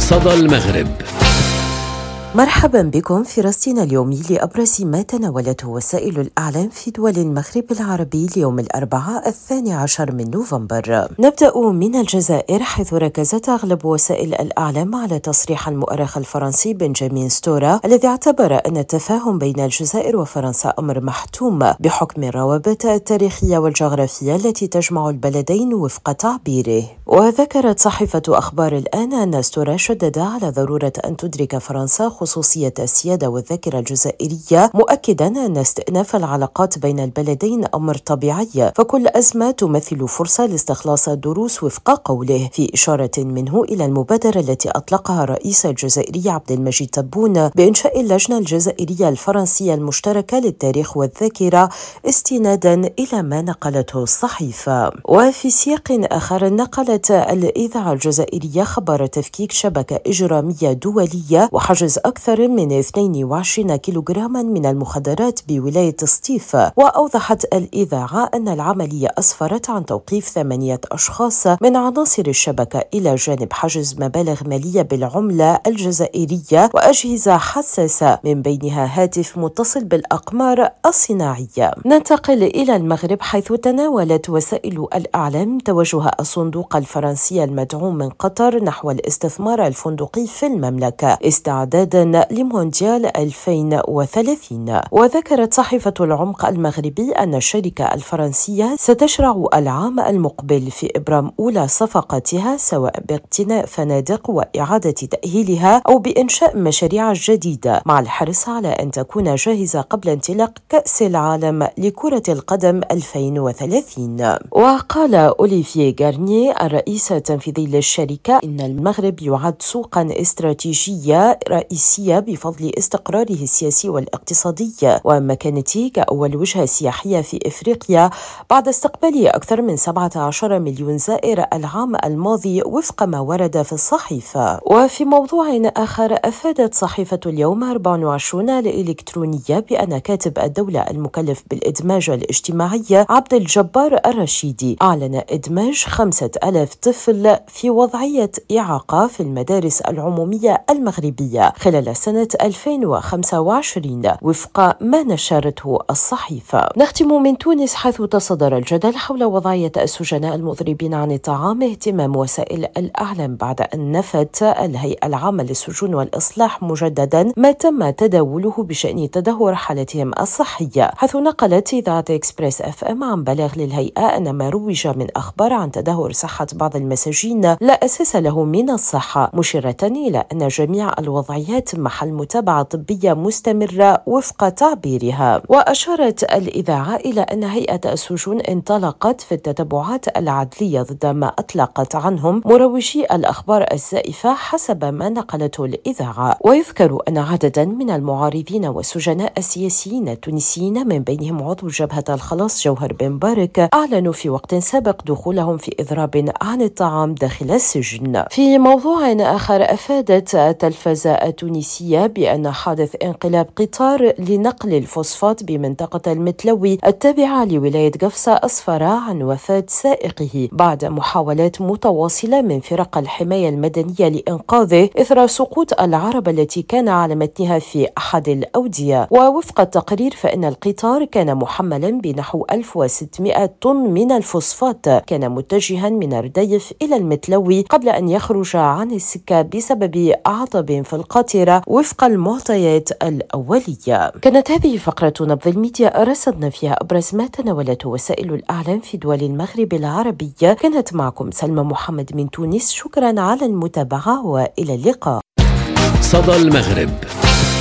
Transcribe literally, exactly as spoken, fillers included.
صدى المغرب. مرحبا بكم في رصدنا اليومي لأبرز ما تناولته وسائل الإعلام في دول المغرب العربي اليوم الأربعاء الثاني عشر من نوفمبر. نبدأ من الجزائر، حيث ركزت أغلب وسائل الإعلام على تصريح المؤرخ الفرنسي بنجامين ستورا الذي اعتبر أن التفاهم بين الجزائر وفرنسا أمر محتوم بحكم الروابط التاريخية والجغرافية التي تجمع البلدين وفق تعبيره. وذكرت صحيفة أخبار الآن أن ستورا شدد على ضرورة أن تدرك فرنسا خصوصية السيادة والذاكرة الجزائرية، مؤكدا أن استئناف العلاقات بين البلدين أمر طبيعي، فكل أزمة تمثل فرصة لاستخلاص الدروس وفق قوله، في إشارة منه إلى المبادرة التي أطلقها الرئيس الجزائري عبد المجيد تبون بإنشاء اللجنة الجزائرية الفرنسية المشتركة للتاريخ والذاكرة، استنادا إلى ما نقلته الصحيفة. وفي سياق آخر، نقلت الإذاعة الجزائرية خبر تفكيك شبكة إجرامية دولية وحجز أكثر من اثنين وعشرين كيلوغراما من المخدرات بولاية سطيف. وأوضحت الإذاعة أن العملية أسفرت عن توقيف ثمانية أشخاص من عناصر الشبكة، إلى جانب حجز مبالغ مالية بالعملة الجزائرية وأجهزة حساسة، من بينها هاتف متصل بالأقمار الصناعية. ننتقل إلى المغرب، حيث تناولت وسائل الإعلام توجه الصندوق الفرنسي المدعوم من قطر نحو الاستثمار الفندقي في المملكة استعدادا لمونديال ألفين وثلاثين. وذكرت صحيفة العمق المغربي أن الشركة الفرنسية ستشرع العام المقبل في إبرام أولى صفقاتها، سواء باقتناء فنادق وإعادة تأهيلها أو بإنشاء مشاريع جديدة، مع الحرص على أن تكون جاهزة قبل انطلاق كأس العالم لكرة القدم ألفين وثلاثين. وقال أوليفيه غارنيه الرئيس التنفيذي للشركة إن المغرب يعد سوقا استراتيجية رئيسية بفضل استقراره السياسي والاقتصادي ومكانته كأول وجهة سياحية في إفريقيا، بعد استقبال أكثر من سبعة عشر مليون زائر العام الماضي وفق ما ورد في الصحيفة. وفي موضوع آخر، أفادت صحيفة اليوم أربعة وعشرين الإلكترونية بأن كاتب الدولة المكلف بالإدماج الاجتماعي عبد الجبار الرشيدي أعلن إدماج خمسة آلاف طفل في وضعية إعاقة في المدارس العمومية المغربية خلال سنة ألفين وخمسة وعشرين وفق ما نشرته الصحيفة. نختم من تونس، حيث تصدر الجدل حول وضعية السجناء المضربين عن الطعام، اهتمام وسائل الإعلام بعد أن نفت الهيئة العامة للسجون والإصلاح مجددا ما تم تداوله بشأن تدهور حالتهم الصحية، حيث نقلت إذاعة إكسبريس أف أم عن بلاغ للهيئة أن ما روج من أخبار عن تدهور صحة بعض المساجين لا أساس له من الصحة، مشيرة إلى أن جميع الوضعيات محل متابعة طبية مستمرة وفق تعبيرها. وأشارت الإذاعة إلى أن هيئة السجون انطلقت في التتبعات العدلية ضد ما أطلقت عنهم مروجي الأخبار الزائفة حسب ما نقلته الإذاعة. ويذكر أن عددا من المعارضين والسجناء السياسيين التونسيين، من بينهم عضو جبهة الخلاص جوهر بن بارك، أعلنوا في وقت سابق دخولهم في إضراب عن الطعام داخل السجن. في موضوع آخر، أفادت التلفزة التونسية بأن حادث انقلاب قطار لنقل الفوسفات بمنطقة المتلوي التابعة لولاية قفصة أسفر عن وفاة سائقه بعد محاولات متواصلة من فرق الحماية المدنية لإنقاذه إثر سقوط العربة التي كان على متنها في أحد الأودية. ووفق التقرير، فإن القطار كان محملا بنحو ألف وستمائة طن من الفوسفات، كان متجها من رديف إلى المتلوي قبل أن يخرج عن السكة بسبب عطب في القاطرة وفق المعطيات الأولية. كانت هذه فقرة نبض الميديا، رصدنا فيها أبرز ما تناولته وسائل الإعلام في دول المغرب العربي. كانت معكم سلمى محمد من تونس، شكرا على المتابعة وإلى اللقاء. صدى المغرب.